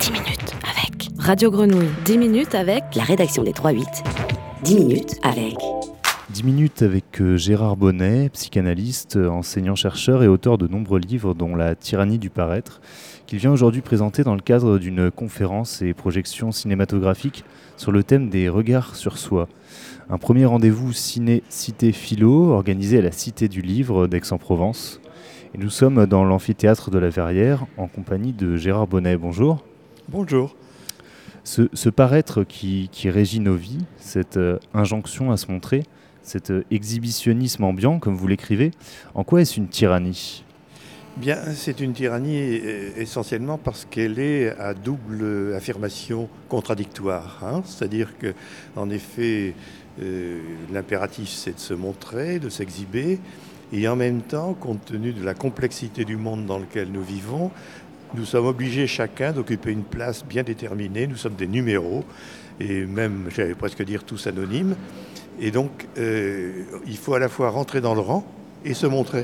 10 minutes avec Radio Grenouille. 10 minutes avec la rédaction des 3-8. 10 minutes avec 10 minutes avec Gérard Bonnet, psychanalyste, enseignant-chercheur et auteur de nombreux livres dont La tyrannie du paraître, qu'il vient aujourd'hui présenter dans le cadre d'une conférence et projection cinématographique sur le thème des regards sur soi. Un premier rendez-vous ciné-cité philo organisé à la Cité du Livre d'Aix-en-Provence. Et nous sommes dans l'amphithéâtre de la Verrière en compagnie de Gérard Bonnet. Bonjour. Bonjour. Ce paraître qui régit nos vies, cette injonction à se montrer, cet exhibitionnisme ambiant, comme vous l'écrivez, en quoi est-ce une tyrannie ? Bien, c'est une tyrannie essentiellement parce qu'elle est à double affirmation contradictoire. C'est-à-dire que, en effet, l'impératif, c'est de se montrer, de s'exhiber, et en même temps, compte tenu de la complexité du monde dans lequel nous vivons, nous sommes obligés chacun d'occuper une place bien déterminée. Nous sommes des numéros, et même, j'allais presque dire, tous anonymes. Et donc, il faut à la fois rentrer dans le rang et se montrer.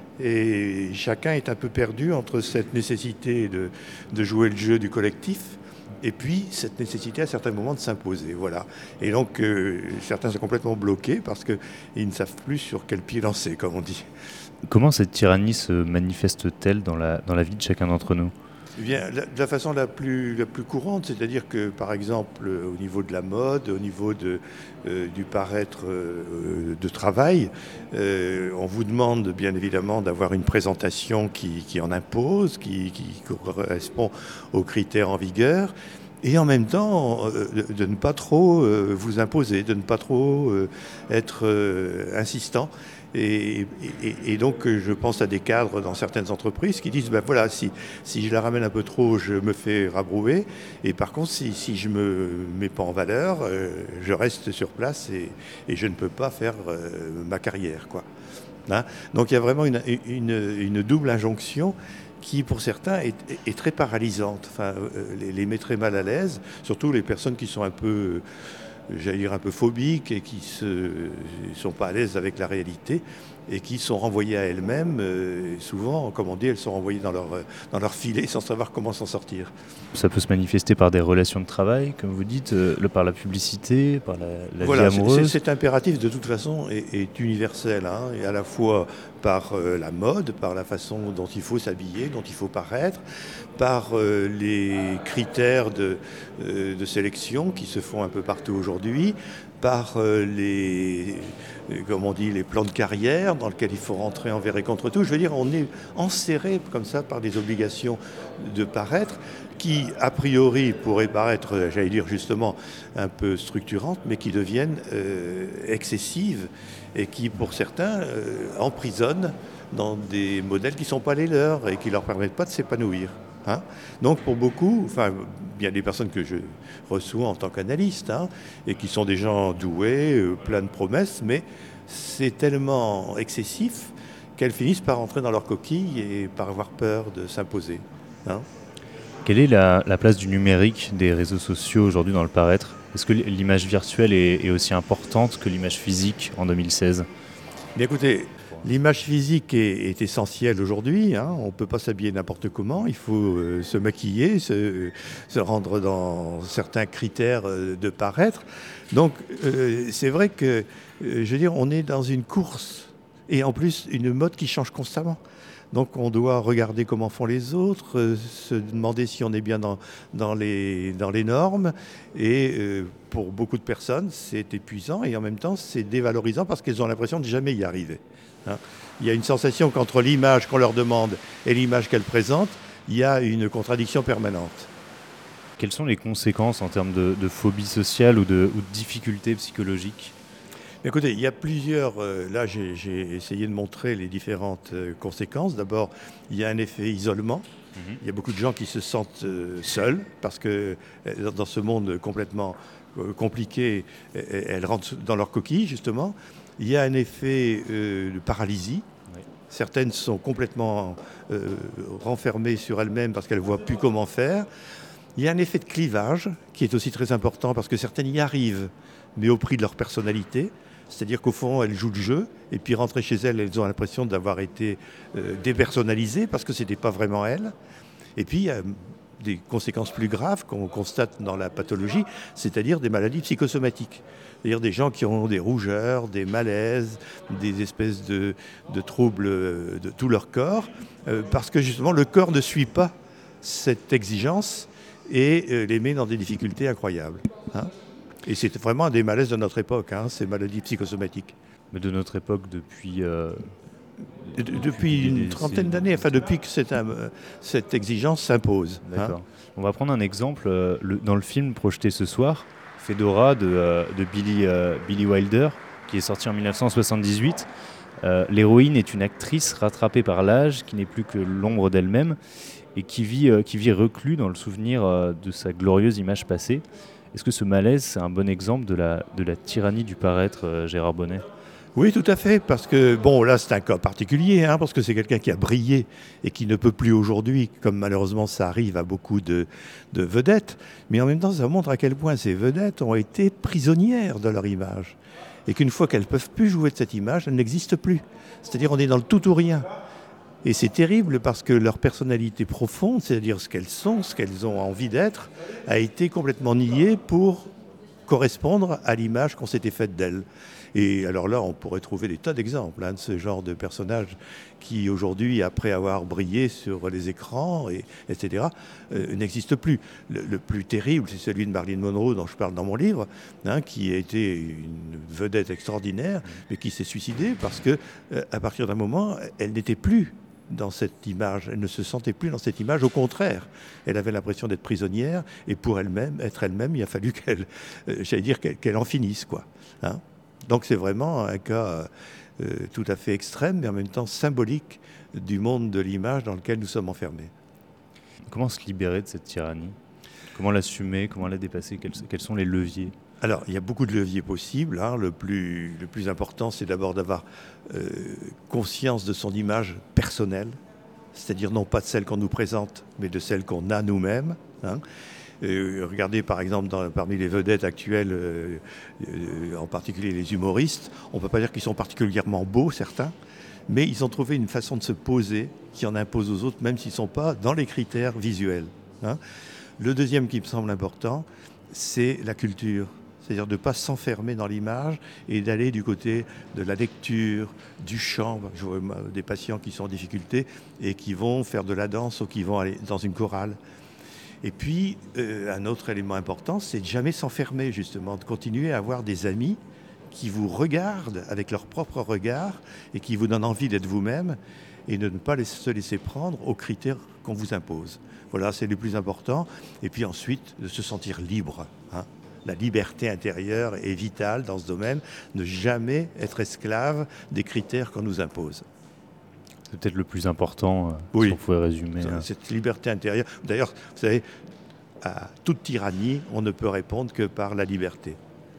Et chacun est un peu perdu entre cette nécessité de jouer le jeu du collectif et puis cette nécessité à certains moments de s'imposer. Voilà. Et donc, certains sont complètement bloqués parce qu'ils ne savent plus sur quel pied lancer, comme on dit. Comment cette tyrannie se manifeste-t-elle dans la vie de chacun d'entre nous ? Eh bien, de la façon la plus courante, c'est-à-dire que, par exemple, au niveau de la mode, au niveau du paraître de travail, on vous demande bien évidemment d'avoir une présentation qui en impose, qui correspond aux critères en vigueur, et en même temps de ne pas trop vous imposer, de ne pas trop être insistant. Et donc, je pense à des cadres dans certaines entreprises qui disent, ben voilà, si je la ramène un peu trop, je me fais rabrouer. Et par contre, si je me mets pas en valeur, je reste sur place et je ne peux pas faire ma carrière, quoi. Donc, il y a vraiment une double injonction qui, pour certains, est très paralysante. Enfin, les met très mal à l'aise, surtout les personnes qui sont un peu... j'allais dire un peu phobiques et qui ne sont pas à l'aise avec la réalité et qui sont renvoyées à elles-mêmes. Souvent, comme on dit, elles sont renvoyées dans leur filet sans savoir comment s'en sortir. Ça peut se manifester par des relations de travail, comme vous dites, par la publicité, par la voilà, vie amoureuse. Cet impératif, de toute façon, est universel, et à la fois par la mode, par la façon dont il faut s'habiller, dont il faut paraître, par les critères de sélection qui se font un peu partout aujourd'hui, par les plans de carrière dans lesquels il faut rentrer envers et contre tout. Je veux dire, on est enserré comme ça par des obligations de paraître qui, a priori, pourraient paraître, j'allais dire justement, un peu structurantes, mais qui deviennent excessives et qui, pour certains, emprisonnent dans des modèles qui ne sont pas les leurs et qui ne leur permettent pas de s'épanouir. Donc pour beaucoup, bien des personnes que je reçois en tant qu'analyste, et qui sont des gens doués, plein de promesses, mais c'est tellement excessif qu'elles finissent par entrer dans leur coquille et par avoir peur de s'imposer. Quelle est la place du numérique, des réseaux sociaux aujourd'hui dans le paraître ? Est-ce que l'image virtuelle est aussi importante que l'image physique en 2016 ? Bien, écoutez, l'image physique est essentielle aujourd'hui. On ne peut pas s'habiller n'importe comment. Il faut se maquiller, se rendre dans certains critères de paraître. Donc, c'est vrai que, je veux dire, on est dans une course. Et en plus, une mode qui change constamment. Donc, on doit regarder comment font les autres, se demander si on est bien dans les normes. Et pour beaucoup de personnes, c'est épuisant et en même temps, c'est dévalorisant parce qu'elles ont l'impression de jamais y arriver. Il y a une sensation qu'entre l'image qu'on leur demande et l'image qu'elles présentent, il y a une contradiction permanente. Quelles sont les conséquences en termes de phobie sociale ou de difficultés psychologiques ? Écoutez, il y a plusieurs... là, j'ai essayé de montrer les différentes conséquences. D'abord, il y a un effet isolement. Il y a beaucoup de gens qui se sentent seuls parce que dans ce monde complètement compliqué, elles rentrent dans leur coquille, justement. Il y a un effet de paralysie. Oui. Certaines sont complètement renfermées sur elles-mêmes parce qu'elles ne voient plus comment faire. Il y a un effet de clivage qui est aussi très important parce que certaines y arrivent, mais au prix de leur personnalité. C'est-à-dire qu'au fond, elles jouent le jeu, et puis rentrées chez elles, elles ont l'impression d'avoir été dépersonnalisées parce que ce n'était pas vraiment elles. Et puis, il y a des conséquences plus graves qu'on constate dans la pathologie, c'est-à-dire des maladies psychosomatiques. C'est-à-dire des gens qui ont des rougeurs, des malaises, des espèces de troubles de tout leur corps, parce que justement le corps ne suit pas cette exigence et les met dans des difficultés incroyables. Et c'est vraiment un des malaises de notre époque, ces maladies psychosomatiques. Mais de notre époque depuis une trentaine d'années, enfin depuis que cette exigence s'impose. D'accord. On va prendre un exemple. Dans le film projeté ce soir, Fedora de Billy Wilder, qui est sorti en 1978, l'héroïne est une actrice rattrapée par l'âge, qui n'est plus que l'ombre d'elle-même, et qui vit reclus dans le souvenir de sa glorieuse image passée. Est-ce que ce malaise, c'est un bon exemple de la tyrannie du paraître, Gérard Bonnet ? Oui, tout à fait, parce que, là, c'est un cas particulier, parce que c'est quelqu'un qui a brillé et qui ne peut plus aujourd'hui, comme malheureusement ça arrive à beaucoup de vedettes, mais en même temps, ça montre à quel point ces vedettes ont été prisonnières de leur image, et qu'une fois qu'elles ne peuvent plus jouer de cette image, elles n'existent plus. C'est-à-dire, on est dans le tout ou rien. Et c'est terrible parce que leur personnalité profonde, c'est-à-dire ce qu'elles sont, ce qu'elles ont envie d'être, a été complètement niée pour correspondre à l'image qu'on s'était faite d'elles. Et alors là, on pourrait trouver des tas d'exemples de ce genre de personnages qui aujourd'hui, après avoir brillé sur les écrans, etc., n'existent plus. Le plus terrible, c'est celui de Marilyn Monroe, dont je parle dans mon livre, qui a été une vedette extraordinaire, mais qui s'est suicidée parce que, à partir d'un moment, elle n'était plus dans cette image, elle ne se sentait plus dans cette image, au contraire, elle avait l'impression d'être prisonnière, et pour être elle-même, il a fallu qu'elle en finisse, quoi. Donc c'est vraiment un cas tout à fait extrême, mais en même temps symbolique du monde de l'image dans lequel nous sommes enfermés. Comment se libérer de cette tyrannie ? Comment l'assumer ? Comment la dépasser ? Quels sont les leviers ? Alors, il y a beaucoup de leviers possibles. Le plus important, c'est d'abord d'avoir conscience de son image personnelle, c'est-à-dire non pas de celle qu'on nous présente, mais de celle qu'on a nous-mêmes. Regardez par exemple parmi les vedettes actuelles, en particulier les humoristes, on ne peut pas dire qu'ils sont particulièrement beaux, certains, mais ils ont trouvé une façon de se poser qui en impose aux autres, même s'ils ne sont pas dans les critères visuels. Le deuxième qui me semble important, c'est la culture. C'est-à-dire de ne pas s'enfermer dans l'image et d'aller du côté de la lecture, du chant. Je vois des patients qui sont en difficulté et qui vont faire de la danse ou qui vont aller dans une chorale. Et puis, un autre élément important, c'est de jamais s'enfermer, justement, de continuer à avoir des amis qui vous regardent avec leur propre regard et qui vous donnent envie d'être vous-même et de ne pas se laisser prendre aux critères qu'on vous impose. Voilà, c'est le plus important. Et puis ensuite, de se sentir libre. La liberté intérieure est vitale dans ce domaine, ne jamais être esclave des critères qu'on nous impose. C'est peut-être le plus important, oui. Si on pouvait résumer. Cette liberté intérieure. D'ailleurs, vous savez, à toute tyrannie, on ne peut répondre que par la liberté.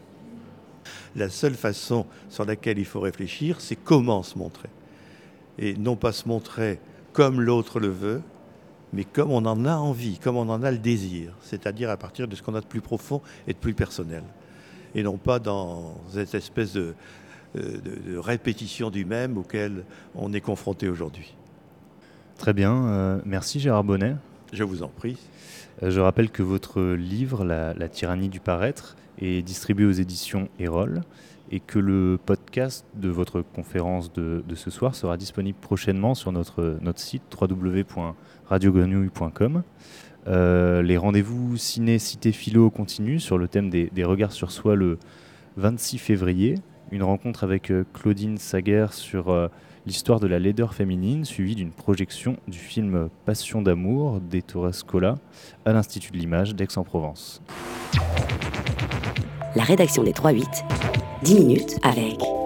La seule façon sur laquelle il faut réfléchir, c'est comment se montrer. Et non pas se montrer comme l'autre le veut, mais comme on en a envie, comme on en a le désir, c'est-à-dire à partir de ce qu'on a de plus profond et de plus personnel. Et non pas dans cette espèce de répétition du même auquel on est confronté aujourd'hui. Très bien, merci Gérard Bonnet. Je vous en prie. Je rappelle que votre livre, La tyrannie du paraître, est distribué aux éditions Erol et que le podcast de votre conférence de ce soir sera disponible prochainement sur notre site www.radiogrenouille.com. Les rendez-vous ciné Cité Philo continuent sur le thème des regards sur soi le 26 février. Une rencontre avec Claudine Saguer sur l'histoire de la laideur féminine, suivie d'une projection du film Passion d'amour d'Ettore Scola à l'Institut de l'Image d'Aix-en-Provence. La rédaction des 3-8, 10 minutes avec